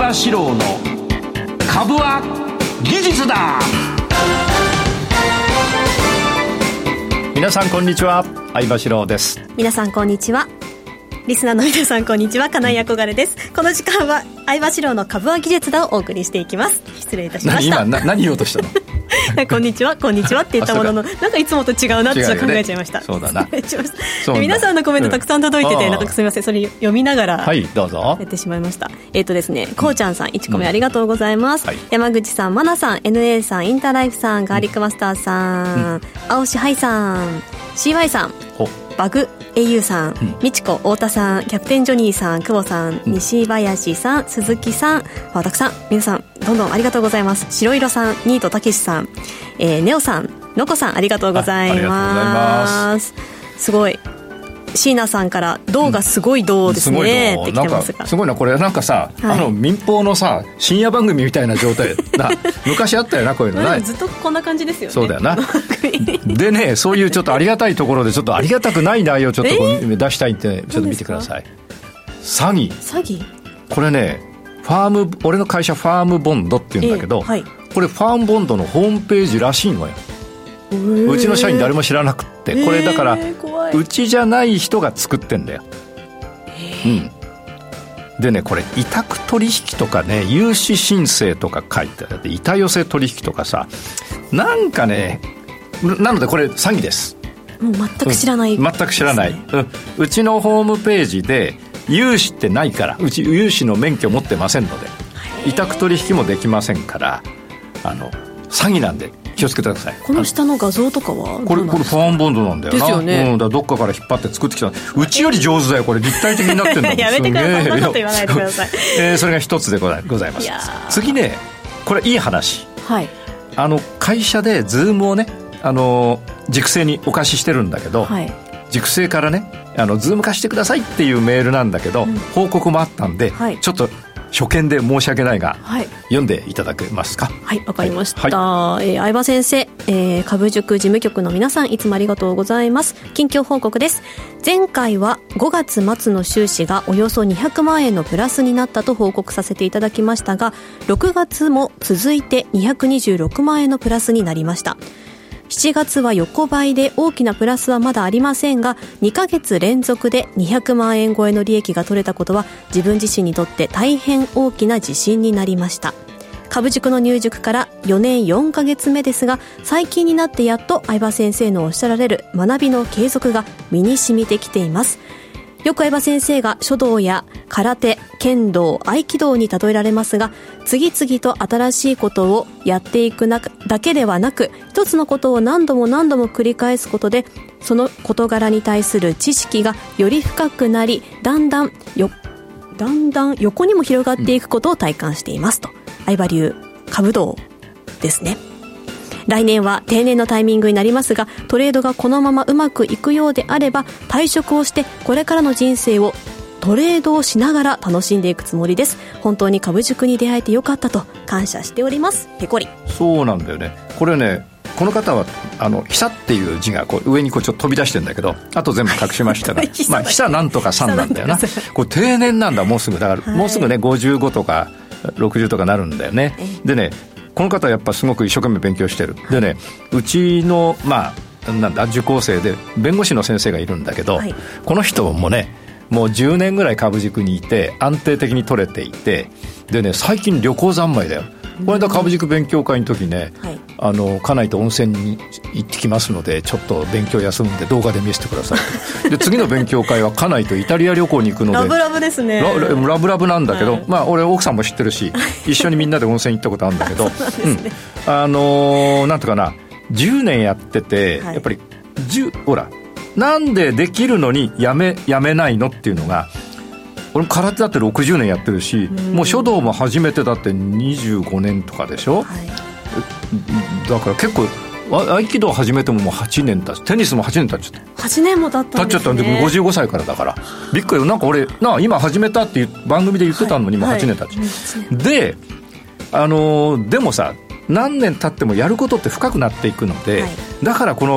場志郎の株は技術だ。 皆さんこんにちは、相場志郎です。 皆さんこんにちは、リスナーの皆さんこんにちは、金井憧れです。この時間は相場志郎の株は技術だをお送りしていきます。失礼いたしました。 今何言おうとしたのこんにちはこんにちはって言ったものの、なんかいつもと違うなって考えちゃいました。 そうだなで皆さんのコメントたくさん届いてて、なんかすみません、それ読みながらどうぞやってしまいました。ですね、こうちゃんさん1個目ありがとうございます、山口さん、まなさん、 NA さん、インターライフさん、ガーリックマスターさん、青しはいさん、 CY さん、バグ au さん、みちこ、太田さん、キャプテンジョニーさん、久保さん、西林さん、鈴木さん、たくさん皆さんどんどんありがとうございます。白色さん、ニートたけしさん、ネオさん、のこさん、ありがとうございます。すごい、椎名さんから銅がすごい銅ですね、って来てますが、 すごいな、これなんかさ、民放のさ深夜番組みたいな状態な昔あったよな、こういうのない。 ずっとこんな感じですよね。 そうだよなでね、そういうちょっとありがたいところでちょっとありがたくない内容をちょっと出したいんで、ちょっと見てください。詐欺これね、俺の会社ファームボンドっていうんだけど、これファームボンドのホームページらしいのよ。うちの社員誰も知らなくって、これだからうちじゃない人が作ってんだよ。でね、これ委託取引とかね、融資申請とか書いてあって、板寄せ取引とかさ、なんかね、なのでこれ詐欺です。 もう全く知らない、 全く知らない、うちのホームページで融資ってないから、うち融資の免許持ってませんので、委託取引もできませんから、詐欺なんで気をつけてください。 この下の画像とかはこれファームボンドなんだよな。 ですよね、 だからどっかから引っ張って作ってきた。うちより上手だよ、これ立体的になってんだもんやめてください、そんなこと言わないでくださいそれが一つでございます。次ね、これいい話、会社でズームをね、塾生にお貸ししてるんだけど、塾生からね、ズーム貸してくださいっていうメールなんだけど、報告もあったんで、ちょっと初見で申し訳ないが、読んでいただけますか。 はい、わかりました。相場先生、株塾事務局の皆さん、いつもありがとうございます。近況報告です。前回は5月末の収支がおよそ200万円のプラスになったと報告させていただきましたが、6月も続いて226万円のプラスになりました。7月は横ばいで大きなプラスはまだありませんが、2ヶ月連続で200万円超えの利益が取れたことは自分自身にとって大変大きな自信になりました。株塾の入塾から4年4ヶ月目ですが、最近になってやっと相場先生のおっしゃられる学びの継続が身に染みてきています。よく相場先生が書道や空手、剣道、合気道に例えられますが、次々と新しいことをやっていくだけではなく、一つのことを何度も何度も繰り返すことで、その事柄に対する知識がより深くなり、だんだん横にも広がっていくことを体感していますと。相場流株道ですね。来年は定年のタイミングになりますが、トレードがこのままうまくいくようであれば、退職をしてこれからの人生をトレードをしながら楽しんでいくつもりです。本当に株塾に出会えてよかったと感謝しております。ペコリ。 そうなんだよね。これね、この方は久っていう字がこう上にこうちょっと飛び出してるんだけど、あと全部隠しましたが久なんとかさんなんだよな。これ定年なんだ、もうすぐ。だから、もうすぐね、55とか60とかなるんだよね。でね、この方はやっぱすごく一生懸命勉強してる。でね、うちの受講生で弁護士の先生がいるんだけど、この人もね、もう10年ぐらい株塾にいて安定的に取れていて、でね、最近旅行三昧だよ。この間株塾勉強会の時ね、家内と温泉に行ってきますので、ちょっと勉強休むんで動画で見せてくださいと。で、次の勉強会は家内とイタリア旅行に行くので、 ラブラブですね。 ラブラブなんだけど、俺奥さんも知ってるし、一緒にみんなで温泉行ったことあるんだけどなんとかな、10年やってて、やっぱりほら、なんでできるのにやめないのっていうのが、俺も空手だって60年やってるし、もう書道も初めてだって25年とかでしょ、だから結構合気道始めてももう8年経つ、テニスも8年経っちゃった。 8年も経ったんですね。経っちゃったんで、 55歳からだからびっくり。なんか俺今始めたっていう番組で言ってたのにもう8年経っちゃう、ででもさ、何年経ってもやることって深くなっていくので、だからこの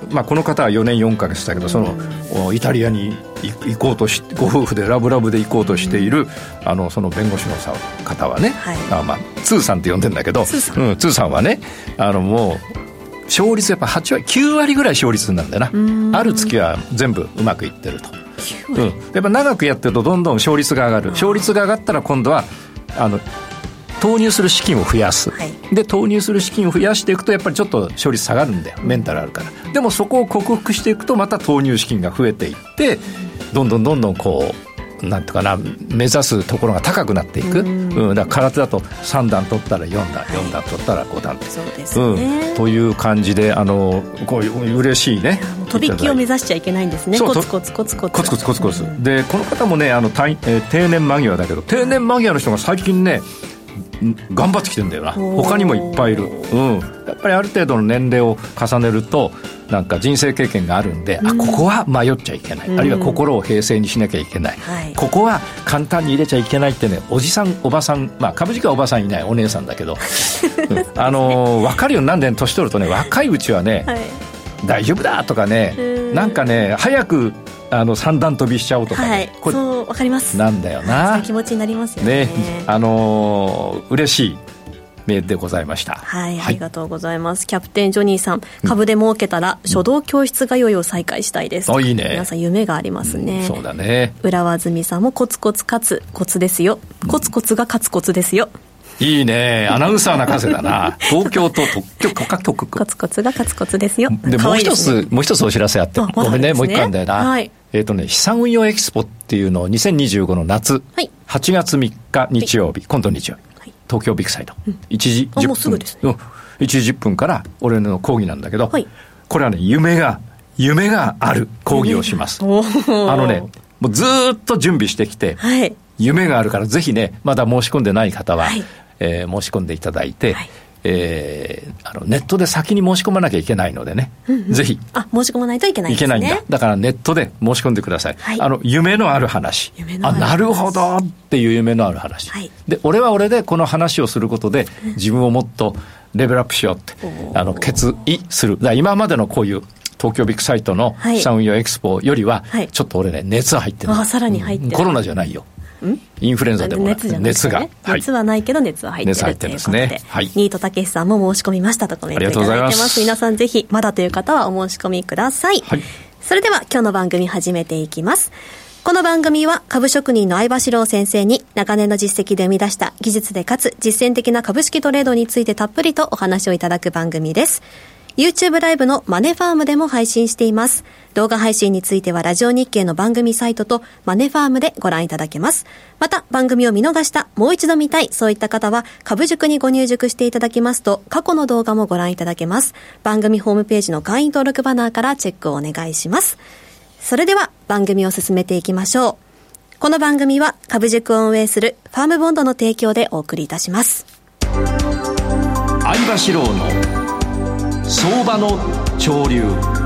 この方は4年4ヶ月だけど、イタリアに行こうとして、ご夫婦でラブラブで行こうとしているその弁護士の方はね、ツーさんって呼んでんだけど、ツーさんはね、もう勝率やっぱ8割9割ぐらい勝率なんだよな。ある月は全部うまくいってると。やっぱ長くやってるとどんどん勝率が上がる。勝率が上がったら今度は投入する資金を増やす、で投入する資金を増やしていくとやっぱりちょっと勝率下がるんだよ、メンタルあるから。でもそこを克服していくとまた投入資金が増えていって、どんどんこうなんとかな、目指すところが高くなっていく。だから空手だと3段取ったら4段、4段取ったら5段、 そうですね、 という感じでこういう嬉しいね、 とびっきを目指しちゃいけないんですね。コツコツコツコツコツコツコツコツで、この方もね定年間際だけど、定年間際の人が最近ね頑張ってきてるんだよな。他にもいっぱいいる。やっぱりある程度の年齢を重ねるとなんか人生経験があるんで、ここは迷っちゃいけない、あるいは心を平静にしなきゃいけない、ここは簡単に入れちゃいけないってね、おじさんおばさん、株式はおばさんいない、お姉さんだけど分かるようになんで年取るとね、若いうちはね、大丈夫だとかね、なんかね早く三段跳びしちゃおうとか、これそう分かります。 なんだよな、 そういう気持ちになりますよね。 嬉しいメールでございました。 ありがとうございます。キャプテンジョニーさん、株で儲けたら書道教室通いを再開したいです。 いいね。 皆さん夢がありますね。 そうだね。 浦和住さんもコツコツ勝つコツですよ。コツコツが勝つコツですよ。 いいね、アナウンサーな風だな。東京と特許許可局コツコツが勝つコツですよ。 でもう一つお知らせあって、ごめんね、もう一回あるんだよな。資産運用エキスポっていうのを2025の夏、8月3日日曜日、今度日曜日、東京ビッグサイト、1時10分、 もうすぐですね。 1時10分から俺の講義なんだけど、これはね、夢がある講義をします。もうずっと準備してきて、夢があるからぜひね、まだ申し込んでない方は、申し込んでいただいて、ネットで先に申し込まなきゃいけないのでね、ぜひ申し込まないといけないんですね。 いけないんだ。だからネットで申し込んでください。夢のある話、なるほどっていう夢のある話、で俺は俺でこの話をすることで自分をもっとレベルアップしようって決意する。だから今までのこういう東京ビッグサイトの資産運用エキスポよりはちょっと俺ね、熱は入ってる。 さらに入ってる。 コロナじゃないよ、インフルエンザでもなくて熱が、 熱はないけど熱は入ってるということで、ニートたけしさんも申し込みましたとコメントいただいてます。皆さんぜひまだという方はお申し込みください。それでは今日の番組始めていきます。この番組は株職人の相場志郎先生に長年の実績で生み出した技術でかつ実践的な株式トレードについてたっぷりとお話をいただく番組です。YouTube ライブのマネファームでも配信しています。動画配信についてはラジオ日経の番組サイトとマネファームでご覧いただけます。また番組を見逃した、もう一度見たい、そういった方は株塾にご入塾していただきますと過去の動画もご覧いただけます。番組ホームページの会員登録バナーからチェックをお願いします。それでは番組を進めていきましょう。この番組は株塾を運営するファームボンドの提供でお送りいたします。 相場志郎の相場の潮流。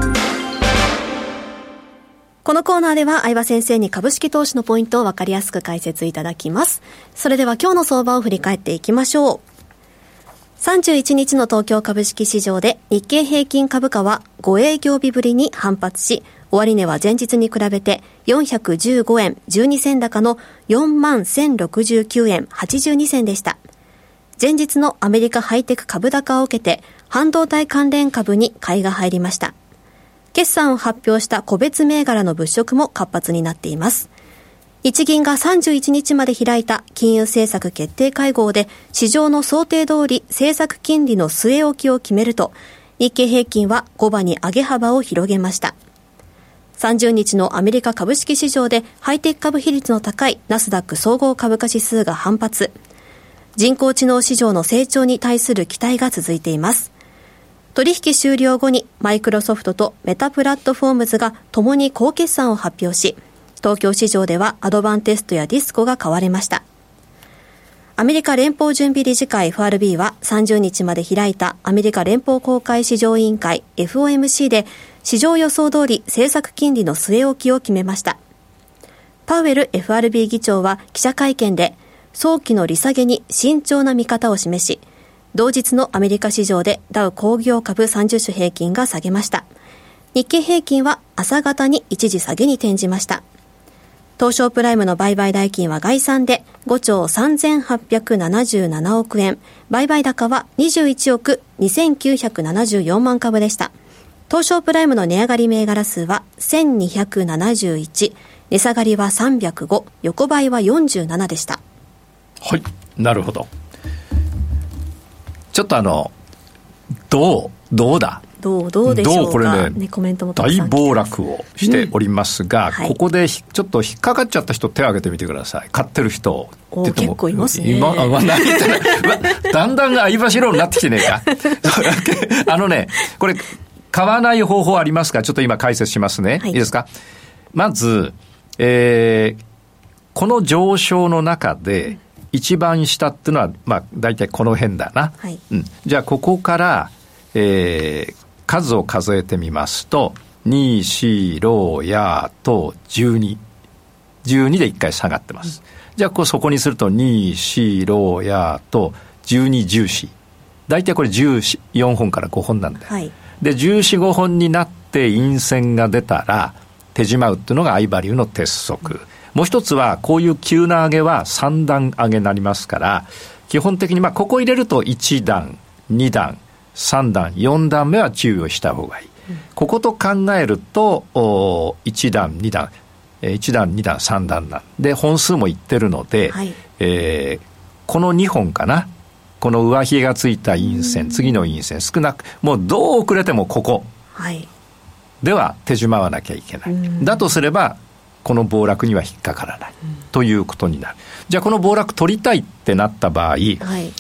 このコーナーでは相場先生に株式投資のポイントを分かりやすく解説いただきます。それでは今日の相場を振り返っていきましょう。31日の東京株式市場で日経平均株価は5営業日ぶりに反発し、終値は前日に比べて415円12銭高の 41,069 円82銭でした。前日のアメリカハイテク株高を受けて半導体関連株に買いが入りました。決算を発表した個別銘柄の物色も活発になっています。日銀が31日まで開いた金融政策決定会合で市場の想定通り政策金利の据え置きを決めると、日経平均は5番に上げ幅を広げました。30日のアメリカ株式市場でハイテク株比率の高いナスダック総合株価指数が反発。人工知能市場の成長に対する期待が続いています。取引終了後にマイクロソフトとメタプラットフォームズが共に好決算を発表し、東京市場ではアドバンテストやディスコが買われました。アメリカ連邦準備理事会 FRB は30日まで開いたアメリカ連邦公開市場委員会 FOMC で市場予想通り政策金利の据え置きを決めました。パウエル FRB 議長は記者会見で早期の利下げに慎重な見方を示し、同日のアメリカ市場でダウ工業株30種平均が下げました。 日経平均は朝方に一時下げに転じました。東証プライムの売買代金は概算で5兆3877億円、売買高は21億2974万株でした。東証プライムの値上がり銘柄数は1271、値下がりは305、横ばいは47でした。 はい、なるほど。ちょっとどうだどうでしょうか。 これね、 コメントもたくさん大暴落をしておりますが、 はい、 ここでちょっと引っかかっちゃった人手を挙げてみてください。買ってる人って結構いますね。 だんだん相場しろになってきてねえかこれ買わない方法ありますか。ちょっと今解説しますね、はい、いいですか。まず、この上昇の中で一番下っていうのは、だいたいこの辺だな、はい、じゃあここから、数を数えてみますと2、4、6、やと12で1回下がってます、じゃあそこにすると2、4、6、やと12、14、だいたいこれ14本から5本なんだよ、はい、で14、5本になって陰線が出たら手締まうっていうのが相場流の鉄則、もう一つはこういう急な上げは3段上げになりますから、基本的にここ入れると1段2段3段4段目は注意をした方がいい、ここと考えると1段2段1段2段3段なんで本数もいってるので、はい、この2本かな、この上髭がついた陰線、次の陰線少なくもうどう遅れてもここ、はい、では手締まわなきゃいけない、だとすればこの暴落には引っかからない、ということになる。じゃあこの暴落取りたいってなった場合、はい、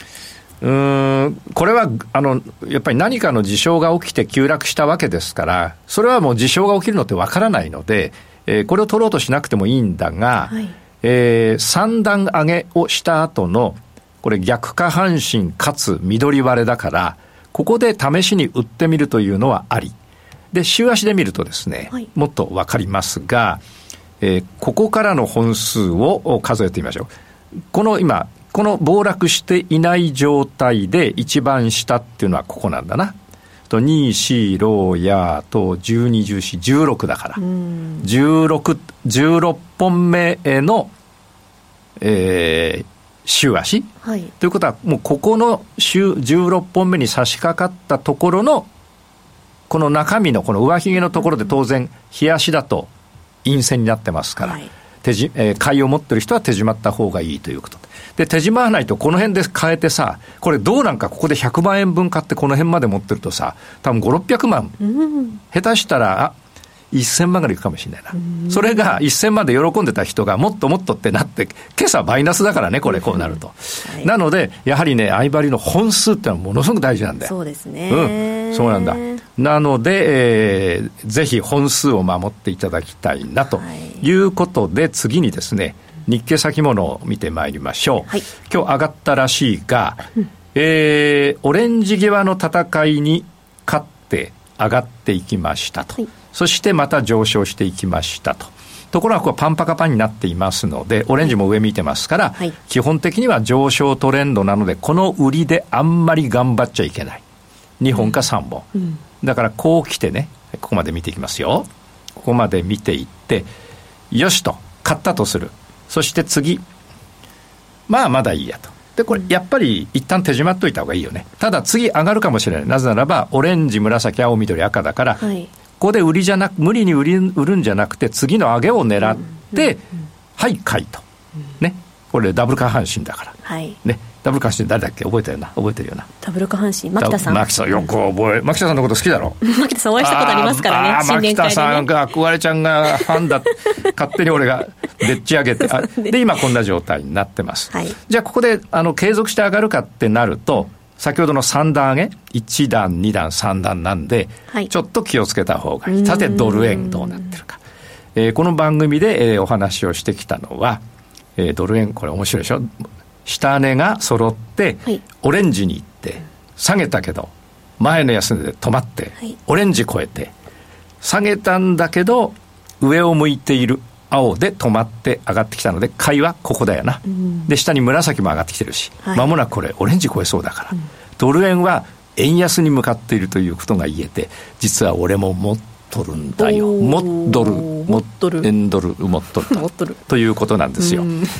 これはやっぱり何かの事象が起きて急落したわけですから、それはもう事象が起きるのってわからないので、これを取ろうとしなくてもいいんだが、はい、3段上げをした後のこれ逆下半身かつ緑割れだから、ここで試しに売ってみるというのはありで、週足で見るとですね、はい、もっとわかりますが、ここからの本数を数えてみましょう。この暴落していない状態で一番下っていうのはここなんだな。2、4、6、やと12、14、16だから。16本目の、週足、はい、ということはもうここの16本目に差し掛かったところのこの中身のこの上髭のところで当然日足だと陰線になってますから、はい、買いを持ってる人は手締まった方がいいということで、手締まわないとこの辺で変えてさ、これどうなんかここで100万円分買ってこの辺まで持ってるとさ、多分5、600万、下手したら1000万ぐらいいくかもしれないな。それが1000万で喜んでた人がもっともっとってなって今朝マイナスだからね、これこうなると、はい、なのでやはりね、相場流の本数ってのはものすごく大事なんだよ。 そうですね、 そうなんだ。なので、ぜひ本数を守っていただきたいなということで、次にですね、日経先物を見てまいりましょう、はい、今日上がったらしいが、オレンジ際の戦いに勝って上がっていきましたと、はい、そしてまた上昇していきましたと。ところがここはパンパカパンになっていますので、オレンジも上見てますから、はい、基本的には上昇トレンドなので、この売りであんまり頑張っちゃいけない。2本か3本、だからこう来てね、ここまで見ていきますよ。ここまで見ていって、よしと買ったとする。そして次、まだいいやと。でこれやっぱり一旦手締まっといた方がいいよね。ただ次上がるかもしれない。なぜならばオレンジ、紫、青、緑、赤だから、はい、ここで売りじゃなく、無理に売るんじゃなくて、次の上げを狙って、はい、買いと、ね、これダブル下半身だから、はいね、ダブル下半身誰だっけ、覚えてるよな。ダブル下半身、牧田さん。牧田さんよく覚え、牧田さんのこと好きだろ。牧田さんお会いしたことありますからね、新年会でね。牧田さんが、憧れちゃんがファンだ勝手に俺がでっち上げてで今こんな状態になってます、はい、じゃあここで継続して上がるかってなると、先ほどの3段上げ、1段2段3段なんで、はい、ちょっと気をつけた方がいい。さてドル円どうなってるか、この番組で、お話をしてきたのは、ドル円これ面白いでしょ。下値が揃って、はい、オレンジに行って下げたけど前の安値で止まって、はい、オレンジ超えて下げたんだけど上を向いている青で止まって上がってきたので、買いはここだよな、で下に紫も上がってきてるし、間もなくこれオレンジ超えそうだから、ドル円は円安に向かっているということが言えて、実は俺も持っとるんだよ。持っとる、エンドル、持っとるということなんですよ。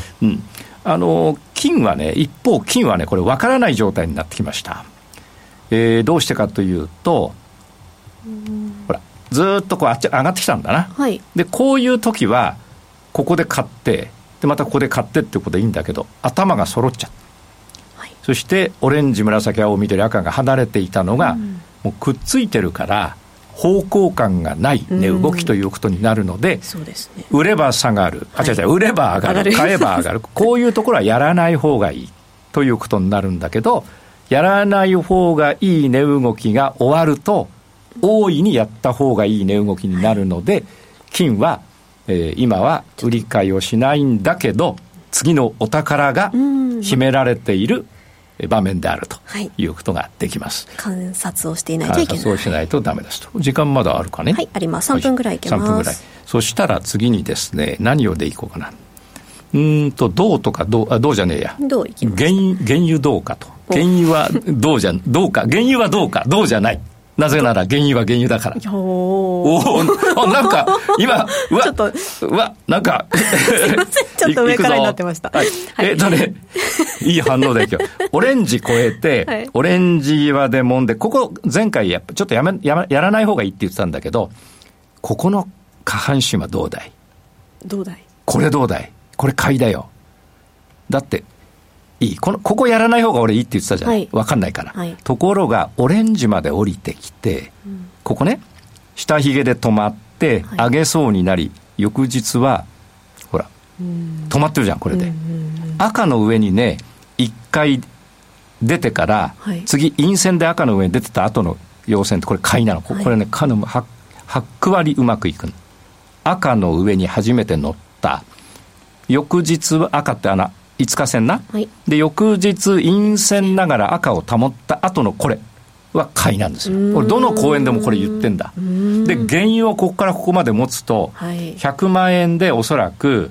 金はね、一方金はね、これ分からない状態になってきました。どうしてかというと、ほらずっとこう上がってきたんだな、はい、でこういう時はここで買ってでまたここで買ってっていうことでいいんだけど、頭が揃っちゃう、はい、そしてオレンジ、紫、青、緑、赤が離れていたのが、もうくっついてるから方向感がない値動きということになるので、そうですね、売れば下がる、はい、売れば上がる、買えば上がるこういうところはやらない方がいいということになるんだけど、やらない方がいい値動きが終わると大いにやった方がいい値動きになるので、金は、今は売り買いをしないんだけど次のお宝が秘められている場面であるということができます、はい、観察をしていないといけない、観察をしないとダメですと。時間まだあるかね。はい、あります。3分ぐらいいけます。3分ぐらい。そしたら次にですね、何をでいこうかな。銅とか銅じゃねえや、銅いきます。原油銅かと。原油は銅じゃどうか、原油は銅か、銅じゃない。なぜなら原油は原油だから。なんか今ちょっとなんかすいません、ちょっと上からになってました。はい、いい反応で今日オレンジ超えて、はい、オレンジはでもんで、ここ前回ちょっとやらない方がいいって言ってたんだけど、ここの下半身はどうだい？これどうだい？これ買いだよ。だっていい、ここやらない方が俺いいって言ってたじゃん、はい、分かんないから、はい、ところがオレンジまで降りてきて、ここね下髭で止まって上げそうになり、翌日はほら止まってるじゃんこれで、赤の上にね1回出てから、はい、次陰線で赤の上に出てた後の陽線ってこれ買いなの、はい、これね8割うまくいくの。赤の上に初めて乗った翌日は赤って5日線な、はい、で翌日陰線ながら赤を保った後のこれは買いなんですよ。これどの講演でもこれ言ってんだ。で原油をここからここまで持つと、はい、100万円でおそらく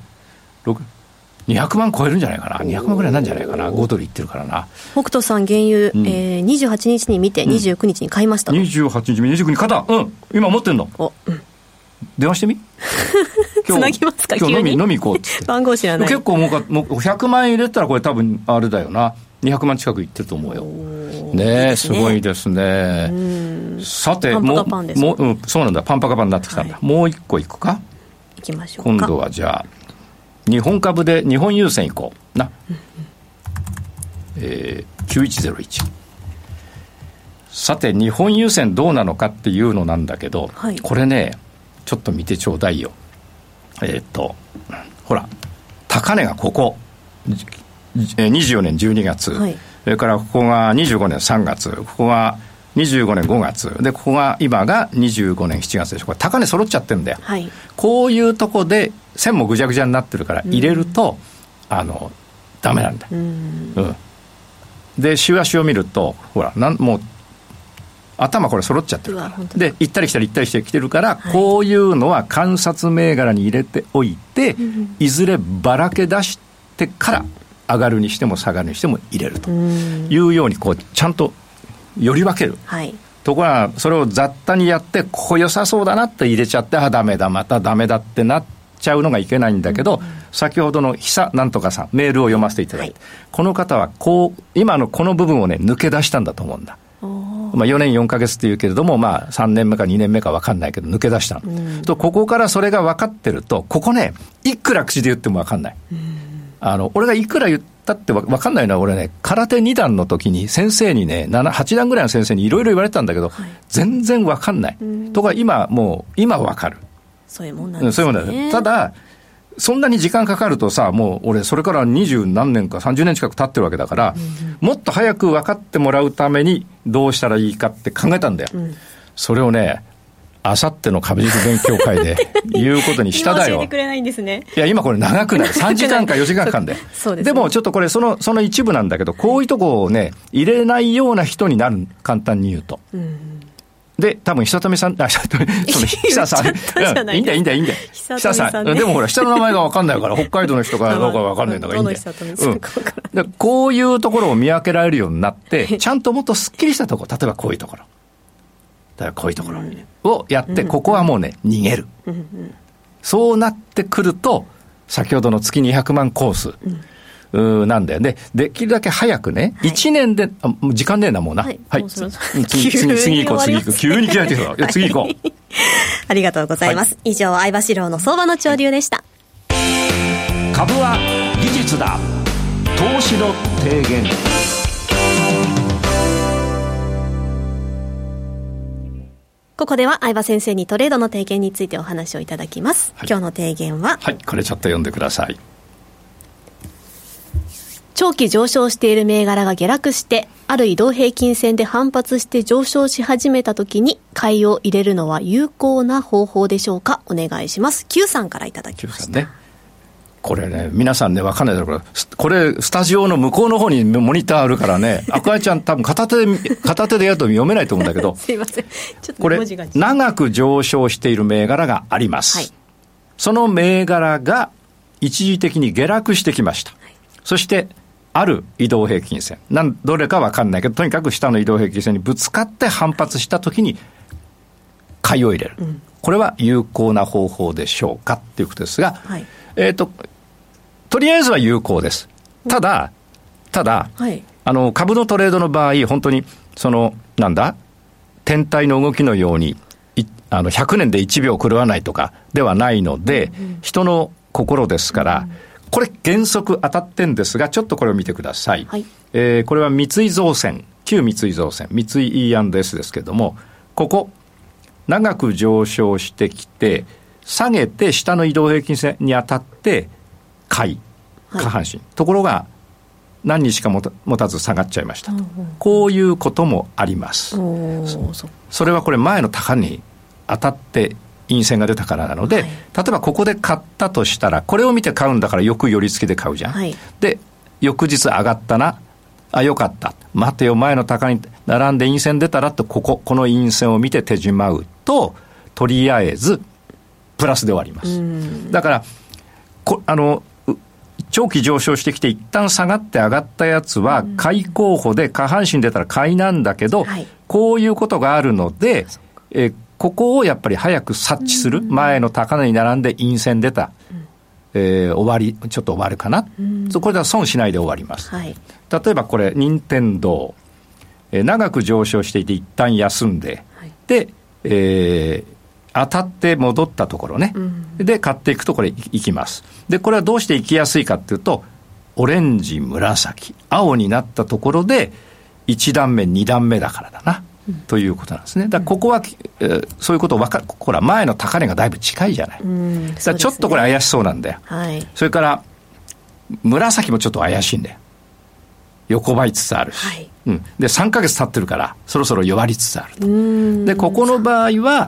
200万超えるんじゃないかな、200万ぐらいなんじゃないかな、5ドルいってるからな。北斗さん原油、28日に見て29日に買いました、28日29日買った、今持ってんの。電話してみつなぎますか。今日飲み行こうって番号知らない。結構もう100万円入れたらこれ多分あれだよな、200万近くいってると思うよね。えすごいですね。さてパンパカパンですか。そうなんだ、パンパカパンになってきたんだ、はい、もう一個いくか。いきましょうか。今度はじゃあ日本株で日本郵船いこうな、9101。さて日本郵船どうなのかっていうのなんだけど、はい、これねちょっと見てちょうだいよ。ほら高値がここ24年12月、はい、それからここが25年3月、ここが25年5月で、ここが今が25年7月でしょ。これ高値揃っちゃってるんだよ、はい、こういうとこで線もぐちゃぐちゃになってるから入れると、ダメなんだ、で週足を見るとほらもう頭これ揃っちゃってるからで行ったり来たり行ったりしてきてるから、はい、こういうのは観察銘柄に入れておいて、いずればらけ出してから上がるにしても下がるにしても入れるというようにこうちゃんとより分ける、はい、ところがそれを雑多にやってここ良さそうだなって入れちゃって、ダメだまたダメだってなっちゃうのがいけないんだけど、先ほどの久なんとかさんメールを読ませていただいて、はい、この方は今のこの部分をね抜け出したんだと思うんだ。4年4ヶ月っていうけれども、3年目か2年目か分かんないけど抜け出したの、とここからそれが分かってると、ここねいくら口で言っても分かんない、俺がいくら言ったって分かんないのは、俺ね空手2段の時に先生にね8段ぐらいの先生にいろいろ言われたんだけど、はい、全然分かんない、ところが今分かる。そういうもんなんですね。そういうもんなんです。ただそんなに時間かかるとさ、もう俺それから20何年か30年近く経ってるわけだから、もっと早く分かってもらうためにどうしたらいいかって考えたんだよ、それをねあさっての株式勉強会で言うことにしただよ。今教えてくれないんですね。いや今これ長くなる3時間か4時間かんでそうです、ね、でもちょっとこれその一部なんだけど、こういうとこをね入れないような人になる、簡単に言うと、で多分久富さん久さんいいんだよ久さん、でもほら下の名前が分かんないから北海道の人かどうか分かんないんだからいいんだよ、でこういうところを見分けられるようになってちゃんともっとすっきりしたところ、例えばこういうところだからこういうところをやって、ここはもうね、逃げる。そうなってくると、先ほどの月200万コース、なんだよね。できるだけ早くね、1年で、もう時間ねえな、もうな。はい。次行こう。急に切られてるから。次行こう。 ありがとうございます。以上、相場志郎の相場の潮流でした。 株は技術だ。投資の提言。 ここでは相場先生にトレードの提言についてお話をいただきます。今日の提言は、 これちょっと読んでください。 長期上昇している銘柄が下落して、ある移動平均線で反発して上昇し始めたときに買いを入れるのは有効な方法でしょうか。お願いします。Q さんからいただきました。 Q さんね、これね、皆さんね、分かんないだろうけど、これスタジオの向こうの方にモニターあるからね、アクアちゃん多分片手でやると読めないと思うんだけどすいません、ちょっとこれ長く上昇している銘柄があります、その銘柄が一時的に下落してきました、そしてある移動平均線、どれか分かんないけど、とにかく下の移動平均線にぶつかって反発したときに買いを入れる、これは有効な方法でしょうかということですが、とりあえずは有効です。ただ、株のトレードの場合、本当に天体の動きのように100年で1秒狂わないとかではないので、人の心ですから、これ原則当たってんですが、ちょっとこれを見てください。これは三井造船、旧三井造船、三井 E&S ですけれども、ここ長く上昇してきて下げて下の移動平均線に当たって下半身、ところが何日か持たず下がっちゃいました、こういうこともあります。それはこれ前の高値に当たって陰線が出たからなので、例えばここで買ったとしたら、これを見て買うんだからよく寄り付きで買うじゃん、で翌日上がったな、よかった、待てよ前の高値に並んで陰線出たらと、この陰線を見て手締まうと、とりあえずプラスで終わります。だから長期上昇してきて一旦下がって上がったやつは買い候補で、下半身出たら買いなんだけど、こういうことがあるので、ここをやっぱり早く察知する、前の高値に並んで陰線出た、ちょっと終わるかな、これでは損しないで終わります、例えばこれ任天堂、長く上昇していて一旦休んで、で、当たって戻ったところね、で買っていくとこれいきます。でこれはどうしていきやすいかっていうと、オレンジ、紫、青になったところで1段目2段目だからだな、ということなんですね。だからここは、そういうことをほら前の高値がだいぶ近いじゃない、だからちょっとこれ怪しそうなんだよ、それから紫もちょっと怪しいんだよ、横ばいつつあるし、で3ヶ月経ってるからそろそろ弱りつつある。でここの場合は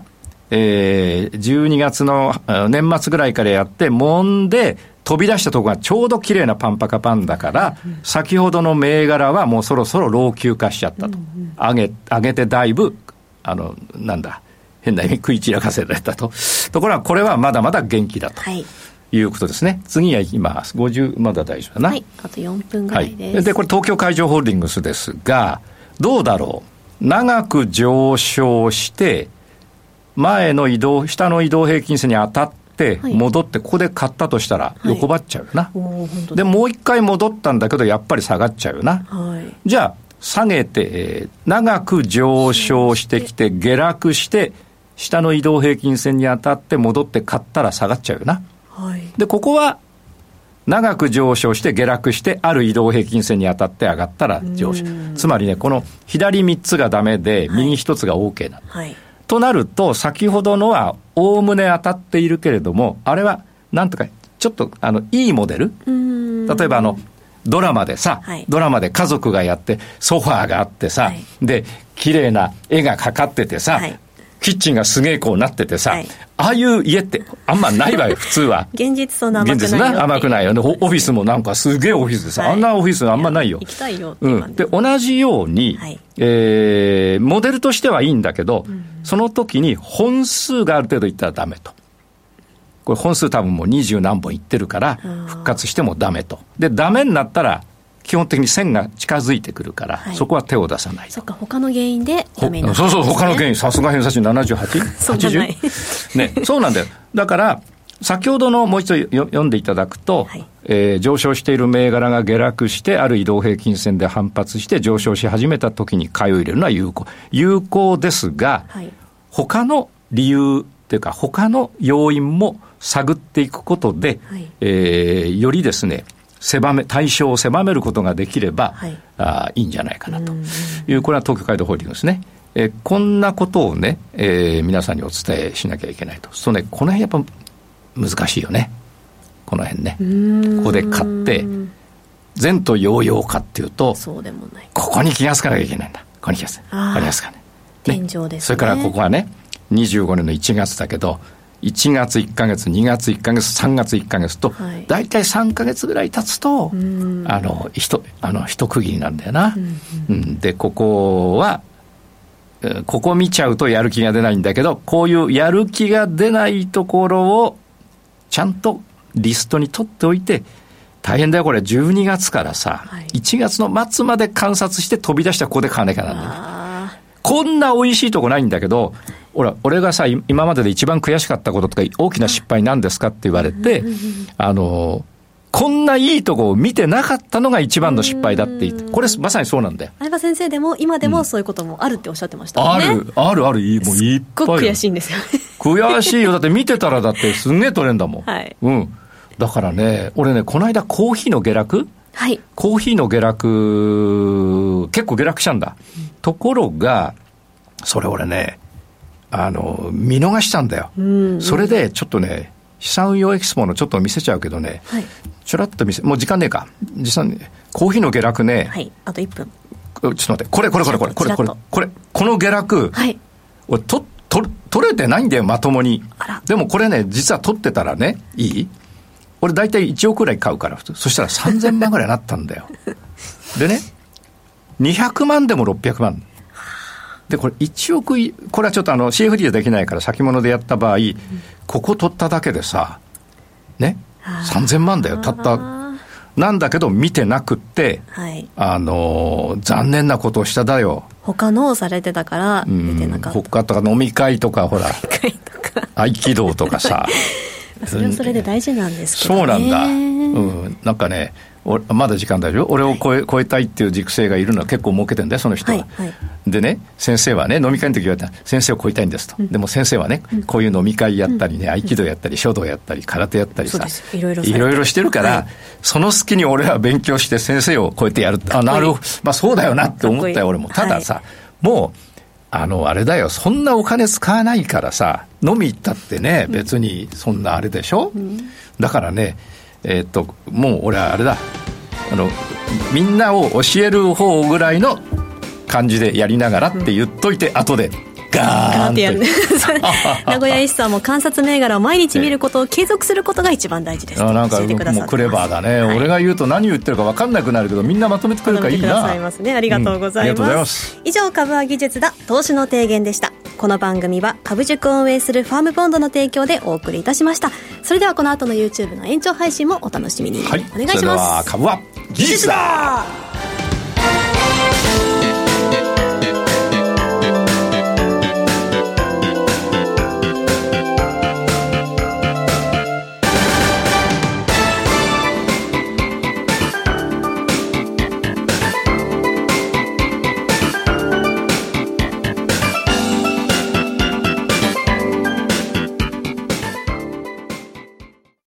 12月の年末ぐらいからやって揉んで飛び出したところがちょうど綺麗なパンパカパンだから、先ほどの銘柄はもうそろそろ老朽化しちゃったと、上げてだいぶ変な意味食い散らかせられたところは、これはまだまだ元気だということですね。次は行きます。50まだ大丈夫だな、 あと4分ぐらいです、 でこれ東京海上ホールディングスですが、どうだろう、長く上昇して前の下の移動平均線に当たって戻って、ここで買ったとしたら横ばっちゃうよな、でもう一回戻ったんだけどやっぱり下がっちゃうよな、じゃあ下げて、長く上昇してきて下落して下の移動平均線に当たって戻って買ったら下がっちゃうよな、でここは長く上昇して下落してある移動平均線に当たって上がったら上昇、つまりね、この左3つがダメで右1つが OK なの、となると先ほどのはおおむね当たっているけれども、あれはなんとかちょっといいモデル、例えばドラマでさ、ドラマで家族がやってソファーがあってさ、で綺麗な絵がかかっててさ、キッチンがすげえこうなっててさ、ああいう家ってあんまないわよ普通は。 現実そんな甘くないよ、 甘くないよね。オフィスもなんかすげえオフィスでさ、あんなオフィスあんまないよ。 行きたいよって感じ、 で同じように、モデルとしてはいいんだけど、その時に本数がある程度いったらダメと。これ本数多分もう20何本いってるから復活してもダメと。でダメになったら基本的に線が近づいてくるから、はい、そこは手を出さないと。 そっか、他の原因でダメになったんですね。 そう他の原因、さすが偏差値 78?80? ね、そうなんだよ。だから先ほどのもう一度読んでいただくと、はい、上昇している銘柄が下落してある移動平均線で反発して上昇し始めた時に買いを入れるのは有効ですが、はい、他の理由っていうか他の要因も探っていくことで、はい、よりですね対象を狭めることができれば、はい、いいんじゃないかなという、これは東京カイドホールディングスね。こんなことをね、皆さんにお伝えしなきゃいけないと。そうね、この辺やっぱ難しいよね、この辺ね。ここで買って前途洋々かっていうと、 そうでもない、 ここに気がつかなきゃいけないんだ。ここに気がつかない。わかりますかね。 天井ですね。 それからここはね25年の1月だけど、1月1ヶ月2月1ヶ月3月1ヶ月と、はい、だいたい3ヶ月ぐらい経つと一区切りなんだよな、でここはここ見ちゃうとやる気が出ないんだけど、こういうやる気が出ないところをちゃんとリストに取っておいて、大変だよこれ12月からさ、はい、1月の末まで観察して飛び出したらここで買わなきゃなんだね。こんな美味しいとこないんだけど、俺がさ今までで一番悔しかったこととか大きな失敗なんですかって言われて、こんないいとこを見てなかったのが一番の失敗だって言って、これまさにそうなんだよ。 相葉先生でも今でもそういうこともあるっておっしゃってましたもんね。 あるもういっぱい。すっごく悔しいんですよね。 悔しいよ。だって見てたらだってすんげえ取れんだもん、はい、だからね、俺ねこの間コーヒーの下落、はい、コーヒーの下落結構下落したんだ、ところがそれ俺ね見逃したんだよ、それでちょっとね資産運用エキスポのちょっと見せちゃうけどね、はい、ちょらっともう時間ねえか、実際にコーヒーの下落ね、 はい、あと1分。 ちょっと待って、これこの下落、はい、俺取れてないんだよまともに。でもこれね実は取ってたらね、いい？俺大体1億ぐらい買うから、そしたら3000万ぐらいになったんだよ。でね200万でも600万で、これ1億、これはちょっとCFD でできないから先物でやった場合、ここ取っただけでさね3000万だよ、たったなんだけど見てなくって、はい、残念なことをしただよ。 他のをされてたから見てなかった。 他とか飲み会とかほら合気道とかさそれはそれで大事なんですけどね。 そうなんだ、なんかねまだ時間大丈夫。俺を超えたいっていう軸性がいるのは結構儲けてんだよその人は、はいはい、でね先生はね飲み会の時言われたら先生を超えたいんですと、でも先生はね、こういう飲み会やったりね、合気道やったり書道やったり空手やったりさ、いろいろしてるから、はい、その隙に俺は勉強して先生を超えてやる。なるほど、そうだよなって思ったよ俺も。たださ、もうあれだよ、そんなお金使わないからさ、飲み行ったってね別にそんなあれでしょ、だからねもう俺はあれだ、みんなを教える方ぐらいの感じでやりながらって言っといて、後でガーンってやる名古屋一さんも観察銘柄を毎日見ることを継続することが一番大事です。 なんかもうクレバーだね、はい、俺が言うと何言ってるか分かんなくなるけどみんなまとめてくれるからいいな。 まとめてくださいますね。ありがとうございます、以上株は技術だ投資の提言でした。この番組は株塾を運営するファームボンドの提供でお送りいたしました。それではこの後の YouTube の延長配信もお楽しみに、はい、お願いします。 それでは株は技術だ。